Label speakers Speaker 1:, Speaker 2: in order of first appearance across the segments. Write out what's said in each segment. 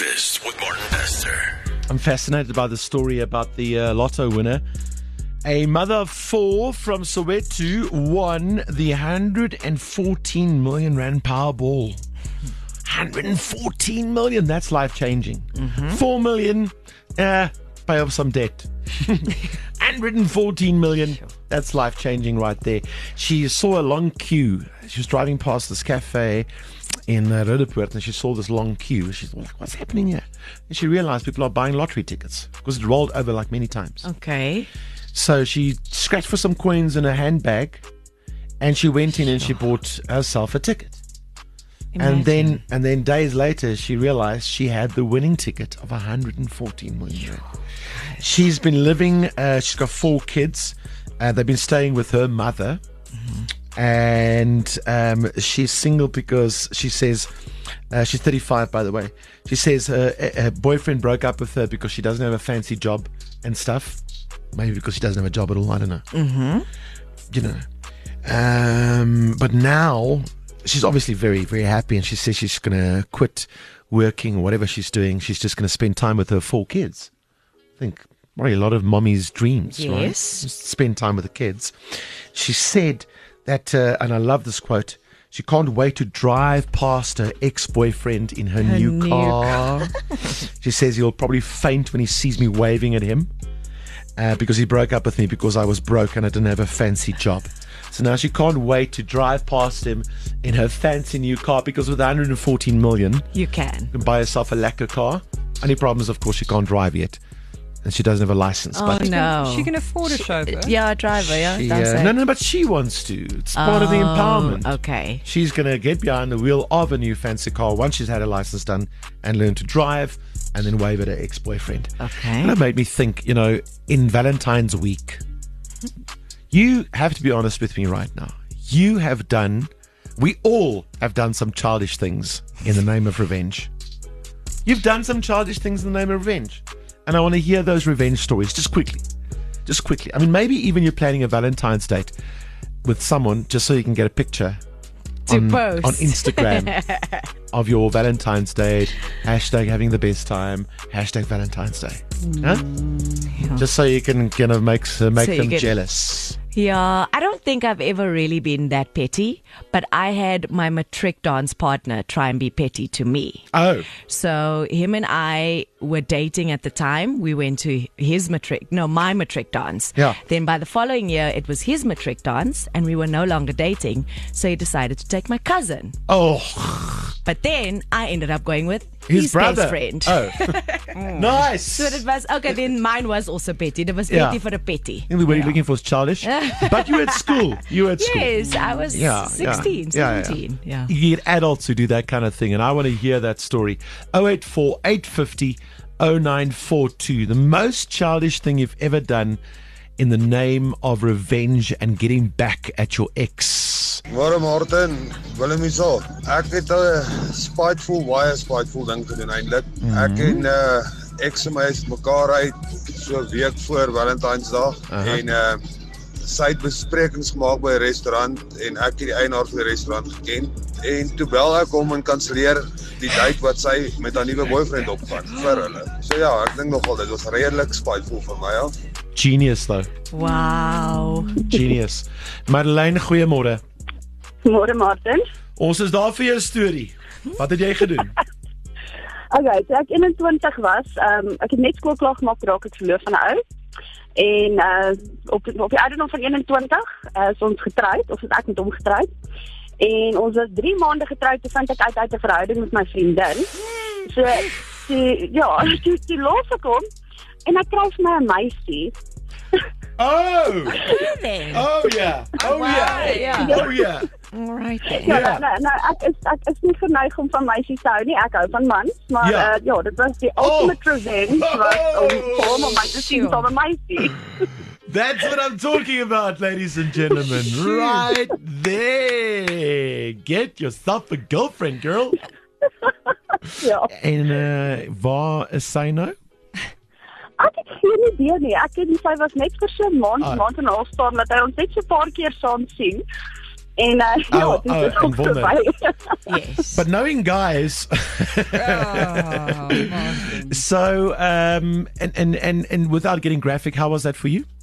Speaker 1: Breakfast with Martin Bester.
Speaker 2: I'm fascinated by the story about the lotto winner. A mother of four from Soweto won the 114 million rand Powerball. 114 million, that's life-changing. 4 million, pay off some debt. 114 million, that's life-changing right there. She saw a long queue. She was driving past this cafe in Roodepoort and she saw this long queue. She's like, what's happening here? And she realized people are buying lottery tickets because it rolled over like many times.
Speaker 3: Okay.
Speaker 2: So she scratched for some coins in her handbag and she went in and she bought herself a ticket. And then days later, she realized she had the winning ticket of 114 million. She's been living, she's got 4 kids. They've been staying with her mother. And she's single because she says, she's 35, by the way. She says her boyfriend broke up with her because she doesn't have a fancy job and stuff. Maybe because she doesn't have a job at all. I don't know. You know. But now she's obviously very, very happy, and she says she's going to quit working or whatever she's doing. She's just going to spend time with her 4 kids. I think probably a lot of mommy's dreams, right?
Speaker 3: Yes.
Speaker 2: Just spend time with the kids. She said that, and I love this quote, she can't wait to drive past her ex-boyfriend in her new car. She says he'll probably faint when he sees me waving at him because he broke up with me because I was broke and I didn't have a fancy job. So now she can't wait to drive past him in her fancy new car because with 114 million,
Speaker 3: you can
Speaker 2: buy herself a lacquer car. Only problem is, of course, she can't drive yet. And she doesn't have a license.
Speaker 3: Oh,
Speaker 2: but
Speaker 3: no.
Speaker 4: She can afford a chauffeur.
Speaker 3: Yeah, a driver, yeah.
Speaker 2: No, but she wants to. It's part of the empowerment.
Speaker 3: Okay.
Speaker 2: She's going to get behind the wheel of a new fancy car once she's had her license done and learn to drive and then wave at her ex-boyfriend.
Speaker 3: Okay.
Speaker 2: And that made me think, you know, in Valentine's week, you have to be honest with me right now. We all have done some childish things in the name of revenge. You've done some childish things in the name of revenge. And I want to hear those revenge stories just quickly. Just quickly. I mean, maybe even you're planning a Valentine's date with someone just so you can get a picture on Instagram of your Valentine's date. Hashtag having the best time. Hashtag Valentine's Day. Huh?
Speaker 3: Yeah.
Speaker 2: Just so you can kind of make them jealous.
Speaker 3: Yeah, I don't think I've ever really been that petty, but I had my matric dance partner try and be petty to me.
Speaker 2: Oh.
Speaker 3: So him and I were dating at the time. We went to my matric dance.
Speaker 2: Yeah.
Speaker 3: Then by the following year, it was his matric dance and we were no longer dating. So he decided to take my cousin.
Speaker 2: Oh.
Speaker 3: But then I ended up going with
Speaker 2: his brother.
Speaker 3: best friend.
Speaker 2: Oh. Nice.
Speaker 3: So it was, okay, then mine was also petty. It was petty for the petty.
Speaker 2: The only word you're looking for is childish. But you were at school.
Speaker 3: Yes, I was 16, 17. Yeah.
Speaker 2: You get adults who do that kind of thing, and I want to hear that story. 084 850 0942. The most childish thing you've ever done in the name of revenge and getting back at your ex.
Speaker 5: Môre Martin, Willem hier so. Ek het 'n baie spiteful ding gedoen eintlik. Ek en ex en my is mekaar uit so 'n week voor Valentynsdag en sy het besprekings gemaak by 'n restaurant en ek het die eienaar van die restaurant geken en toe bel ek hom en kanselleer die date wat sy met haar nuwe boyfriend opgaan vir hulle. So ja, ek dink nogal dit was redelik spiteful vir my af.
Speaker 2: Genius though.
Speaker 3: Wow.
Speaker 2: Genius. Madeleine, goeiemôre.
Speaker 6: Môre Martin.
Speaker 2: Ons is daar vir jou storie. Wat het jy gedoen?
Speaker 6: Okay, toe ek 21 was, ek het net skool klaar gemaak, raak ek verloof van 'n ou. En op die ouderdom van 21 is ons getroud, of is ek met hom getroud. En ons was 3 maande getroud, toe vind ek uit 'n verhouding met my vriendin. So, die los ek hom, en ek kry vir my 'n meisie.
Speaker 2: Oh!
Speaker 3: Really?
Speaker 2: Oh yeah. Oh yeah. Oh yeah.
Speaker 3: All right then.
Speaker 6: Ja, ek is nie geneig om van meisies te hou nie. Ek hou van mans, maar dit was die ultimate revenge om my te sien van 'n meisie.
Speaker 2: That's what I'm talking about, ladies and gentlemen. Right there. Get yourself a girlfriend, girl.
Speaker 6: Ja.
Speaker 2: En waar is sy nou?
Speaker 6: Ek het geen idee nie. Ek en sy was net vir so 'n maand en 'n half staan dat hy ons net so 'n paar keer saam sien. En
Speaker 2: Oh,
Speaker 6: ja, dit is
Speaker 2: in
Speaker 6: ook
Speaker 2: Wonder.
Speaker 6: verby.
Speaker 3: Yes.
Speaker 2: But knowing guys, so and without getting graphic, how was that for you?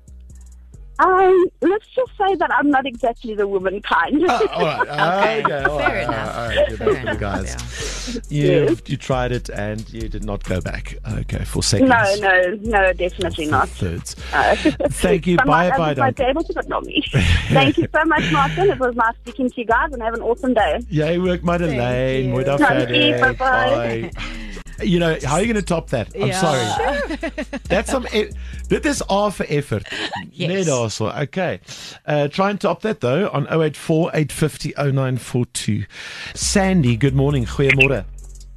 Speaker 6: Let's just say that I'm not exactly the woman kind.
Speaker 2: Oh, all right.
Speaker 3: Okay,
Speaker 2: all
Speaker 3: fair
Speaker 2: right,
Speaker 3: enough.
Speaker 2: All right,
Speaker 3: Fair
Speaker 2: for the
Speaker 3: enough,
Speaker 2: guys.
Speaker 3: yeah.
Speaker 2: You tried it and you did not go back. Okay, for seconds.
Speaker 6: No, definitely
Speaker 2: For
Speaker 6: not.
Speaker 2: thirds. Thank you.
Speaker 6: Some
Speaker 2: Bye,
Speaker 6: others
Speaker 2: bye,
Speaker 6: might
Speaker 2: Duncan.
Speaker 6: be able to, but not me. Thank you so much, Martin. It was nice speaking to you guys, and have an awesome day.
Speaker 2: Jy ook Madeleine.
Speaker 3: you.
Speaker 2: Mooi dag
Speaker 6: Dankie,
Speaker 2: verder.
Speaker 6: bye-bye.
Speaker 2: Bye. You know, how are you going to top that? I'm
Speaker 3: Yeah.
Speaker 2: sorry. That's some. Dit is R for effort.
Speaker 3: Yes.
Speaker 2: Net daarso. Okay. Try and top that though on 084 850 0942. Sandy, good morning. Goeiemôre.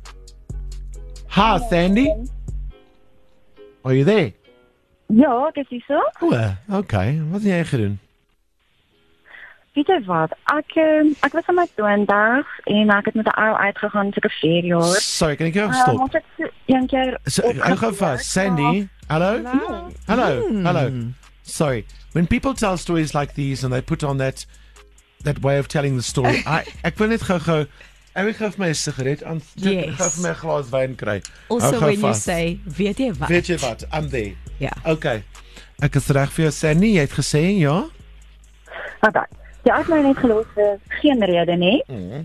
Speaker 2: Hi, Sandy. Are you there?
Speaker 4: Ja, ek is hier so.
Speaker 2: O, okay. Wat het jy gedoen?
Speaker 4: Weet jy wat? Ek was in my 20s en ek het met 'n ou uitgegaan so 4 jaar.
Speaker 2: Sorry, kan ek jou stop?
Speaker 4: Ons het een keer
Speaker 2: So, hou gou vas. Sandy, hello? Hello. Sorry. When people tell stories like these and they put on that way of telling the story, ek wil net gou ek gou vir my 'n sigaret aan
Speaker 3: Yes.
Speaker 2: gou vir my 'n glas wyn kry.
Speaker 3: Also,
Speaker 2: Hou gou
Speaker 3: when you
Speaker 2: vas.
Speaker 3: say, weet jy wat?
Speaker 2: Weet jy wat? I'm there.
Speaker 3: Ja.
Speaker 2: Okay. Ek is reg vir jou Sandy, jy het gesê ja?
Speaker 4: Okay. Die ou het my net gelos vir geen rede nie.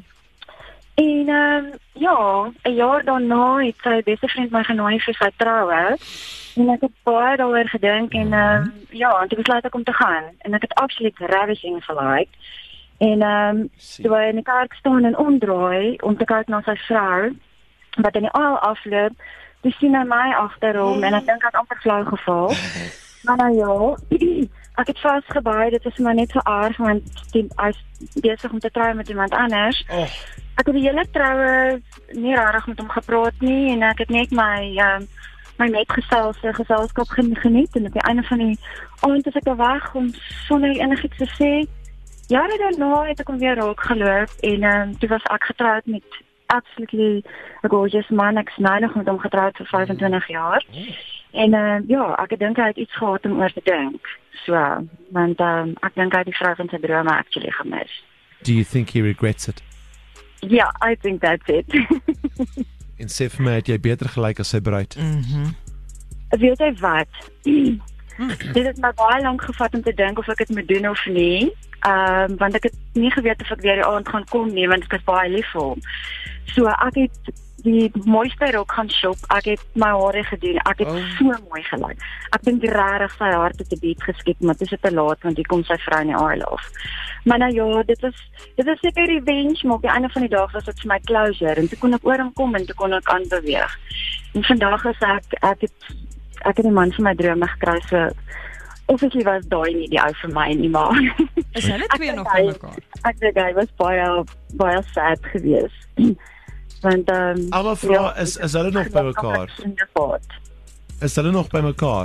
Speaker 4: En ja, 'n jaar daarna het sy beste vriend my genooi vir sy troue. En ek het baie daaroor gedink en ja, en toe besluit ek om te gaan. En ek het absoluut ravishing gelike. En toe hy in die kerk staan en omdraai om te kyk na sy vrou wat in die aisle afloop, toe sien hy my agter hom en ek dink ek het amper flou geval. Maar nou ja, ek het vasgebaai, dit is maar net so erg want hy is besig om te trou met iemand anders.
Speaker 2: Oh.
Speaker 4: Ek het die hele troue nie regtig met hom gepraat nie en ek het net my geselskap geniet en op die einde van die aand is ek daar weg om sonder enigiets te sê. Jare daarna het ek hom weer raak geloop en toe was ek getroud met absolutely 'n gorgeous man. Ek is nou nog met hom getroud vir 25 jaar. En ja, ek dink hy het iets gehad om oor te dink. So, want ek dink hy het die vrou van sy drome actually gemis.
Speaker 2: Do you think he regrets it?
Speaker 4: Ja, I think that's it.
Speaker 2: En sê vir my, het jy beter gelyk as sy bruid?
Speaker 4: Weet jy wat? Dit het my baie lank gevat om te dink of ek dit moet doen of nie. Want ek het nie geweet of ek weer die aand gaan kom nie, want ek is baie lief vir hom. So ek het die mooiste rok gaan shop, ek het my hare gedoen, ek het so mooi gelyk. Ek dink regtig sy hart het 'n beat geskep, maar dit is te laat want hier kom sy vrou in die aisle af. Maar nou ja, dit is seker revenge, maar op die einde van die dag was dit vir my closure en toe kon ek oor hom kom en toe kon ek aanbeweeg. En vandag is ek het die man van my drome gekry, so obviously was daai nie die ou vir my nie, maar
Speaker 7: Is hulle twee nog by mekaar?
Speaker 4: ek dink hy was baie sad geweest. Want
Speaker 2: Alma vra, is hulle nog by mekaar? Is hulle nog by mekaar?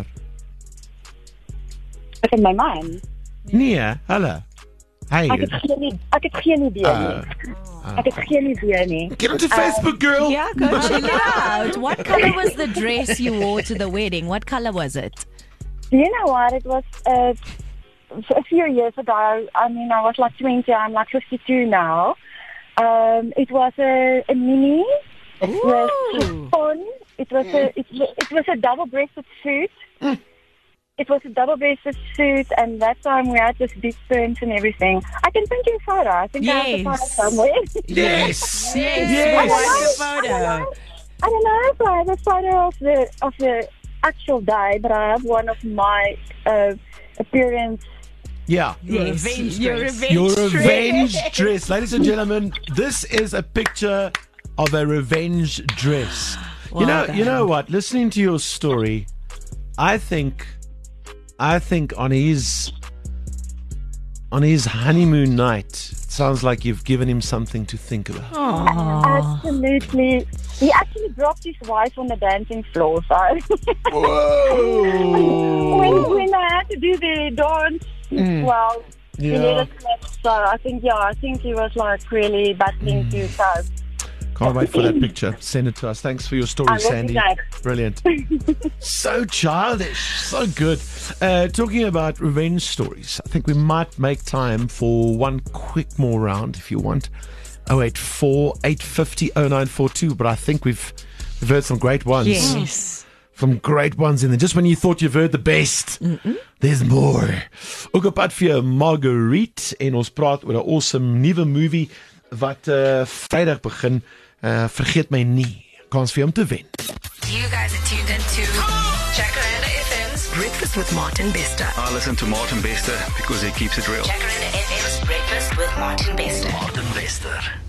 Speaker 4: Ek in my mind.
Speaker 2: Nee, hulle. Hey.
Speaker 4: Ek het geen idee nie. Ek het geen idee nie.
Speaker 2: Get onto Facebook, girl.
Speaker 3: Yeah, go check it out. What color was the dress you wore to the wedding? What color was it?
Speaker 4: Do you know what? It was a few years ago. I mean, I was like 20. I'm like 52 now. It was a mini. It was chiffon. It was a double-breasted suit. It was a double-breasted suit, and that time we had this big prints and everything. I can send you a photo. I think I have the photo somewhere.
Speaker 2: Yes.
Speaker 3: Yes. What's the photo?
Speaker 4: I don't know if I have a photo of the actual day, but I have one of my appearance.
Speaker 2: Yeah.
Speaker 3: Yes. Your revenge
Speaker 2: Your
Speaker 3: dress.
Speaker 2: revenge dress. Ladies and gentlemen, this is a picture of a revenge dress.
Speaker 3: Well
Speaker 2: You know what? Listening to your story, I think on his honeymoon night, it sounds like you've given him something to think about.
Speaker 4: Absolutely. He actually dropped his wife on the dancing floor, so
Speaker 2: Whoa!
Speaker 4: when I had to do the dance, well, he let
Speaker 2: Yeah.
Speaker 4: us slip. So I think he was like really battling to cope.
Speaker 2: Can't wait for that picture. Send it to us. Thanks for your story, Sandy. Brilliant. So childish. So good. Talking about revenge stories, I think we might make time for one quick more round if you want. 084 850 0942. But I think we've heard some great ones.
Speaker 3: Yes.
Speaker 2: From great ones in there. Just when you thought you've heard the best, there's more. Ook op pad vir Marguerite en ons praat oor 'n awesome nuwe movie wat Vrydag begin. Vergeet my nie. Kans vir hom te wen.
Speaker 8: You guys are tuned into Jacaranda FM's Breakfast with Martin Bester.
Speaker 1: I listen to Martin Bester because he keeps it real.
Speaker 8: Jacaranda FM's Breakfast with Martin Bester.
Speaker 1: Martin Bester.